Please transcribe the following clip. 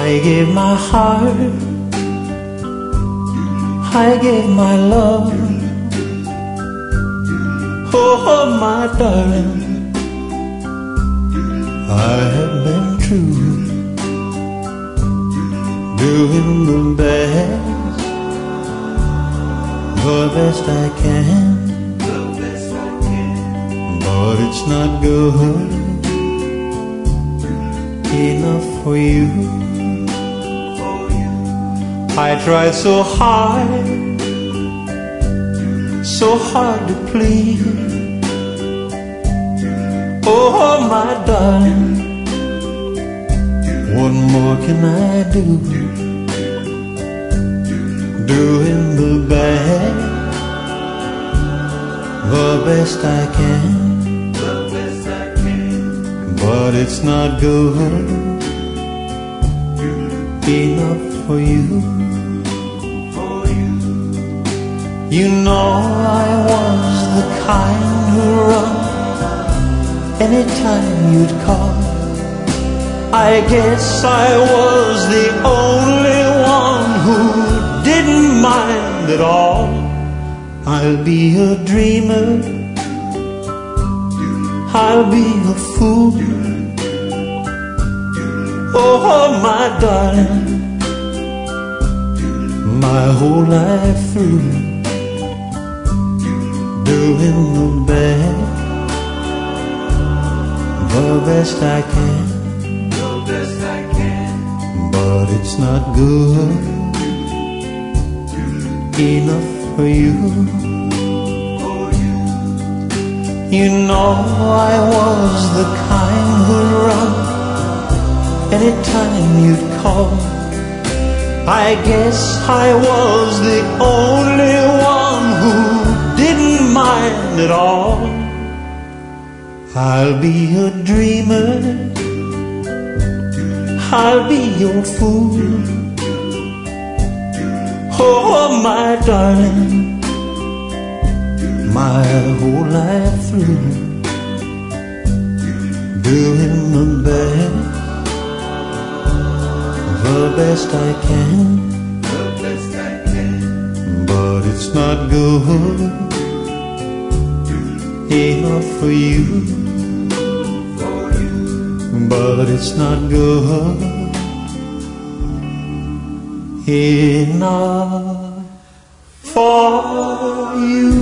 I gave my heart, I gave my love. Oh, my darling, I have been true, doing the best, the best I can. But it's not good enough for you. I tried so hard to please. Oh, my darling, what more can I do? Doing the best I can. But it's not good enough for you. You know I was the kind who run anytime you'd call. I guess I was the only one who didn't mind at all. I'll be a dreamer, I'll be a fool. Oh, my darling, my whole life through, doing the best I can. But it's not good enough for you. You know I was the kind who'd run anytime you'd call. I guess I was the only one who didn't mind at all. I'll be a dreamer, I'll be your fool. Oh, my darling, my whole life through, doing the best I can. But it's not good enough for you. But it's not good enough for you.